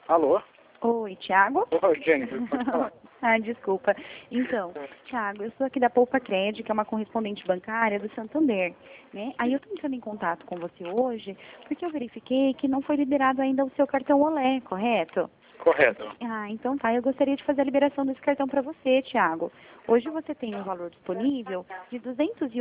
Alô? Oi, Thiago? Oi, Jennifer, pode falar. Desculpa. Então, Thiago, eu sou aqui da Poupa Cred, que é uma correspondente bancária do Santander, né? Aí eu estou entrando em contato com você hoje, porque eu verifiquei que não foi liberado ainda o seu cartão Olé, correto? Correto. Ah, então tá. Eu gostaria de fazer a liberação desse cartão para você, Thiago. Hoje você tem um valor disponível de R$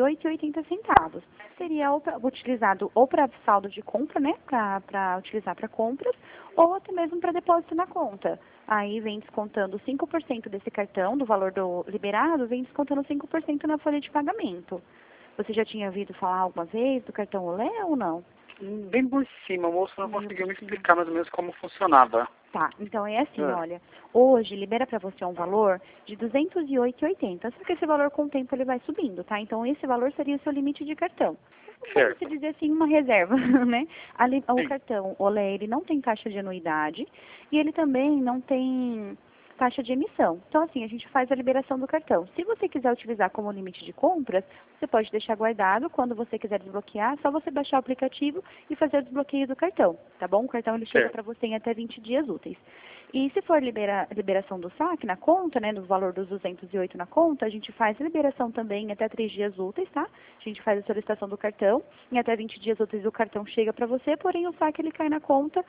208,80. Seria utilizado ou para saldo de compra, né? Para utilizar para compras, ou até mesmo para depósito na conta. Aí vem descontando 5% desse cartão, do valor do liberado, vem descontando 5% na folha de pagamento. Você já tinha ouvido falar alguma vez do cartão Olé ou não? Bem por cima, o moço não conseguiu me explicar mais ou menos como funcionava. Tá, então é assim, olha, hoje libera para você um valor de R$ 208,80, só que esse valor com o tempo ele vai subindo, tá? Então esse valor seria o seu limite de cartão. Vamos dizer assim, uma reserva, né? O cartão Olé, ele não tem taxa de anuidade e ele também não tem taxa de emissão. Então, assim, a gente faz a liberação do cartão. Se você quiser utilizar como limite de compras, você pode deixar guardado. Quando você quiser desbloquear, é só você baixar o aplicativo e fazer o desbloqueio do cartão, tá bom? O cartão ele chega para você em até 20 dias úteis. E se for liberação do saque na conta, né, no valor dos 208 na conta, a gente faz a liberação também em até 3 dias úteis, tá? A gente faz a solicitação do cartão, em até 20 dias úteis o cartão chega para você, porém o saque ele cai na conta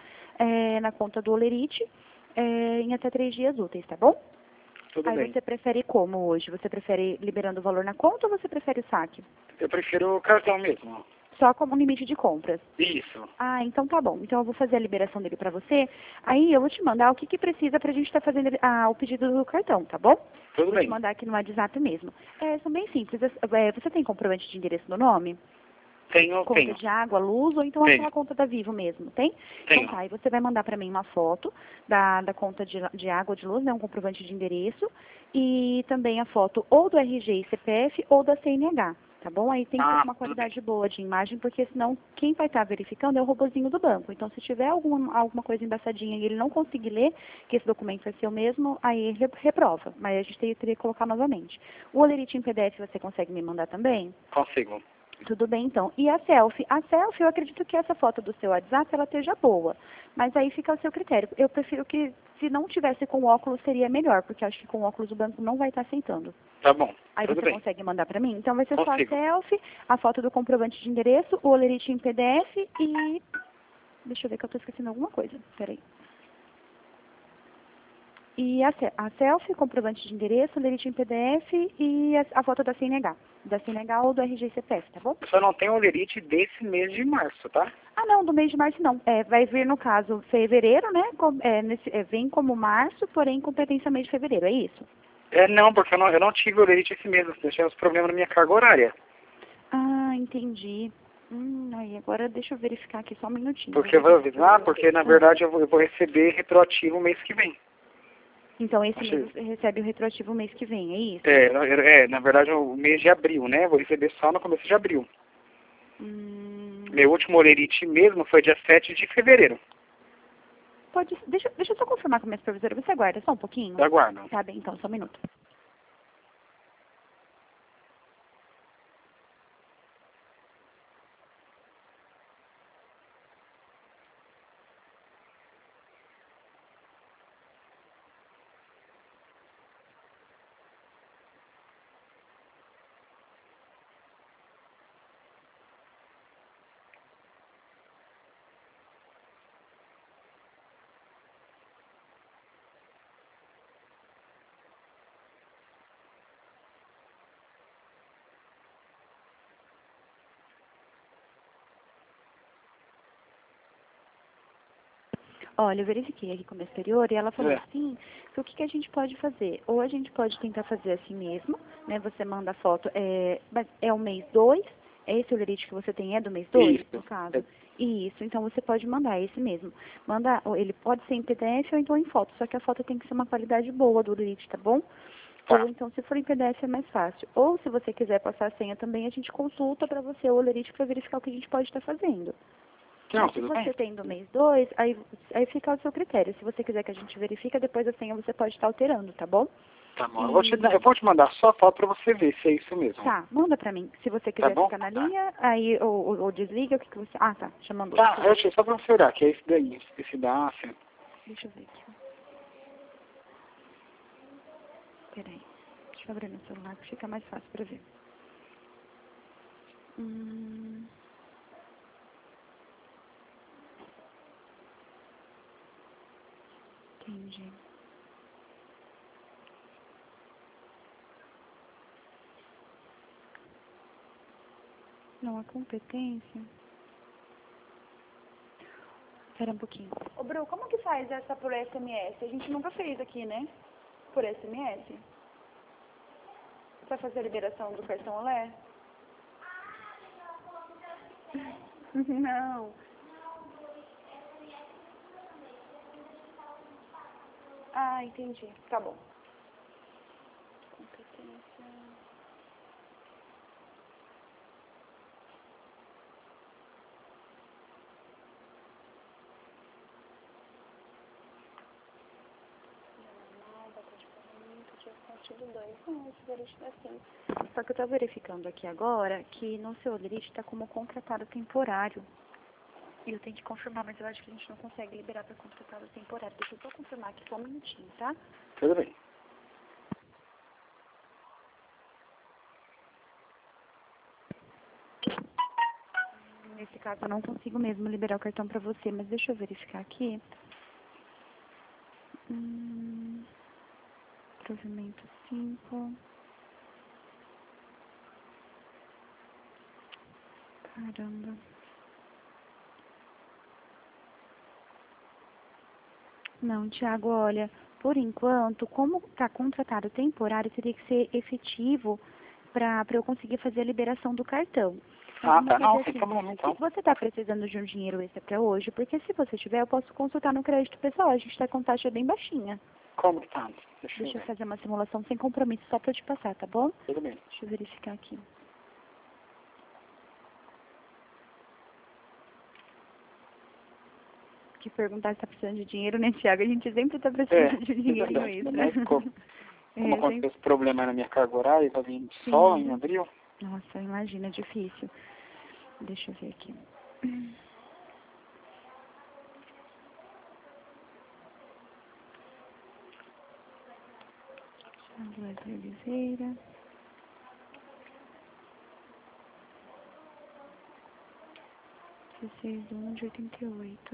do Olerite, em até 3 dias úteis, tá bom? Tudo bem. Você prefere como hoje? Você prefere liberando o valor na conta ou você prefere o saque? Eu prefiro o cartão mesmo. Só como limite de compras? Isso. Ah, então tá bom. Então eu vou fazer a liberação dele pra você. Aí eu vou te mandar o que precisa pra gente estar fazendo o pedido do cartão, tá bom? Tudo bem. Vou te mandar aqui no WhatsApp mesmo. São bem simples. Você tem comprovante de endereço no nome? Tenho. Conta de água, luz, ou então aquela conta da Vivo mesmo, tem? Tenho. Então tá, e você vai mandar para mim uma foto da conta de água, de luz, né, um comprovante de endereço, e também a foto ou do RG e CPF ou da CNH, tá bom? Aí tem que ter uma qualidade boa de imagem, porque senão quem vai estar verificando é o robozinho do banco. Então se tiver alguma coisa embaçadinha e ele não conseguir ler, que esse documento é seu mesmo, aí ele reprova, mas a gente teria que colocar novamente. O Olerite em PDF você consegue me mandar também? Consigo. Tudo bem, então. E a selfie? A selfie, eu acredito que essa foto do seu WhatsApp, ela esteja boa. Mas aí fica ao seu critério. Eu prefiro que, se não tivesse com óculos, seria melhor, porque acho que com óculos o banco não vai estar aceitando. Tá bom. Aí tudo você bem. consegue mandar para mim? Então vai ser Consigo. só a selfie, a foto do comprovante de endereço, o Olerite em PDF e... Deixa eu ver que eu estou esquecendo alguma coisa. Peraí. E a selfie, comprovante de endereço, Olerite em PDF e a foto da CNH. Da CNH ou do RG e CPF, tá bom? Eu só não tenho Olerite desse mês de março, tá? Ah, não, do mês de março não. Vai vir, no caso, fevereiro, né? Vem como março, porém competência mês de fevereiro, é isso? Não, porque eu não tive Olerite esse mês. Eu tive uns problemas na minha carga horária. Ah, entendi. Aí agora deixa eu verificar aqui só um minutinho. Porque porque na verdade eu vou receber retroativo mês que vem. Então esse mês você recebe o retroativo mês que vem, é isso? Na verdade o mês de abril, né? Vou receber só no começo de abril. Meu último Olerite mesmo foi dia 7 de fevereiro. Deixa eu só confirmar com a minha supervisora. Você aguarda só um pouquinho? Aguardo. Tá bem, então, só um minuto. Olha, eu verifiquei aqui com a minha superior e ela falou assim, que o que a gente pode fazer? Ou a gente pode tentar fazer assim mesmo, né? Você manda a foto, mas é o mês 2, esse Olerite que você tem é do mês 2, no caso? Isso, então você pode mandar esse mesmo. Ele pode ser em PDF ou então em foto, só que a foto tem que ser uma qualidade boa do Olerite, tá bom? Ou então, se for em PDF, é mais fácil. Ou, se você quiser passar a senha também, a gente consulta para você o Olerite para verificar o que a gente pode estar fazendo. Mas se você tem do mês 2, aí fica ao seu critério. Se você quiser que a gente verifique, depois a senha você pode estar alterando, tá bom? Tá bom. Eu vou te mandar só a foto para você ver se é isso mesmo. Tá, manda pra mim. Se você quiser ficar na linha, aí ou desliga, o que você... Ah, tá, já mandou. Tá, eu achei só para você olhar, que é esse daí, esse da Ásia. Deixa eu ver aqui. Peraí. Deixa eu abrir no celular que fica mais fácil pra ver. Entendi. Não, a competência... Espera um pouquinho. Ô, Bru, como que faz essa por SMS? A gente nunca fez aqui, né? Por SMS. Vai fazer a liberação do cartão Olé? Não. Ah, entendi. Tá bom. Competência... Só que eu tô verificando aqui agora que no seu lerite está como contratado temporário. E eu tenho que confirmar, mas eu acho que a gente não consegue liberar para contratado temporário. Deixa eu só confirmar aqui só um minutinho, tá? Tudo bem. Nesse caso eu não consigo mesmo liberar o cartão para você, mas deixa eu verificar aqui. Provimento 5. Caramba. Não, Thiago, olha, por enquanto, como está contratado temporário, teria que ser efetivo para eu conseguir fazer a liberação do cartão. Ah, tá. Não, Assim, sem problema, então. se você está precisando de um dinheiro extra para hoje, porque se você tiver, eu posso consultar no crédito pessoal. A gente está com taxa bem baixinha. Como que tá? Deixa Deixa eu eu ver. fazer uma simulação sem compromisso, só para eu te passar, tá bom? Tudo bem. Deixa eu verificar aqui. Que perguntar se tá precisando de dinheiro, né, Thiago? A gente sempre tá precisando de dinheirinho extra. Né? Como aconteceu esse problema na minha carga horária, tá vindo Sim. só em abril. Nossa, imagina, é difícil. Deixa eu ver aqui. Wesley Oliveira. de 88.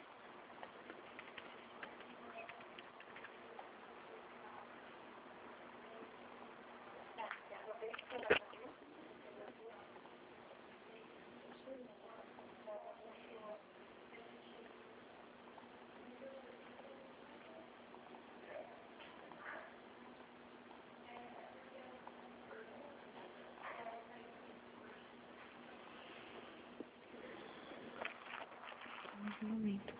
Um momento.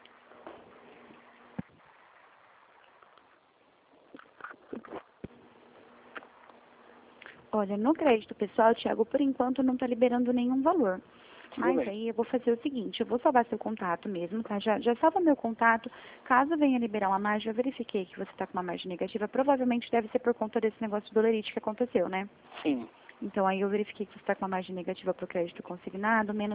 Olha, no crédito pessoal, Thiago, por enquanto não está liberando nenhum valor. Mas aí eu vou fazer o seguinte, eu vou salvar seu contato mesmo, tá? Já salva meu contato. Caso venha liberar uma margem, eu verifiquei que você está com uma margem negativa. Provavelmente deve ser por conta desse negócio do lerite que aconteceu, né? Sim. Então aí eu verifiquei que você está com uma margem negativa para o crédito consignado, menos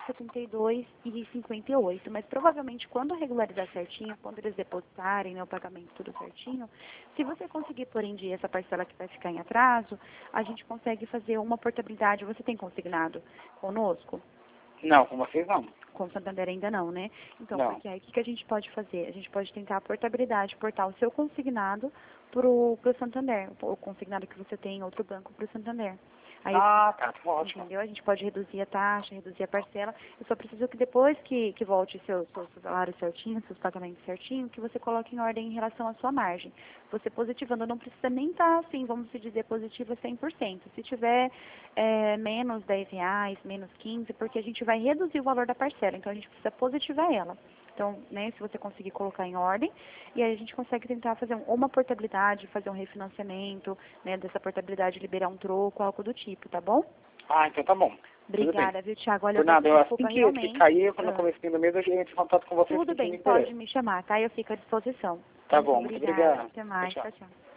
772,58. Mas provavelmente quando regularizar certinho, quando eles depositarem, né, o pagamento tudo certinho, se você conseguir pôr em dia essa parcela que vai ficar em atraso, a gente consegue fazer uma portabilidade. Você tem consignado conosco? Não, com vocês não. Com o Santander ainda não, né? Então, Não. porque aí o que a gente pode fazer? A gente pode tentar a portabilidade, portar o seu consignado pro Santander, o consignado que você tem em outro banco pro Santander. Aí, Tá ótimo. entendeu? A gente pode reduzir a taxa, reduzir a parcela. Eu só preciso que depois que volte seu salário certinho, seus pagamentos certinho, que você coloque em ordem em relação à sua margem. Você positivando não precisa nem estar assim, vamos dizer, positiva 100%. Se tiver menos R$10, menos 15, porque a gente vai reduzir o valor da parcela, então a gente precisa positivar ela. Então, né, se você conseguir colocar em ordem, e aí a gente consegue tentar fazer uma portabilidade, fazer um refinanciamento, né, dessa portabilidade, liberar um troco, algo do tipo, tá bom? Então tá bom. Obrigada, viu, Thiago? Olha, Por nada, eu desculpa assim que realmente. cair, quando eu comecei no mês, eu entro em contato com vocês. Tudo bem, pode me chamar, tá? Eu fico à disposição. Tá bom, muito Obrigada. obrigado. Até mais. Tchau. Tchau, tchau.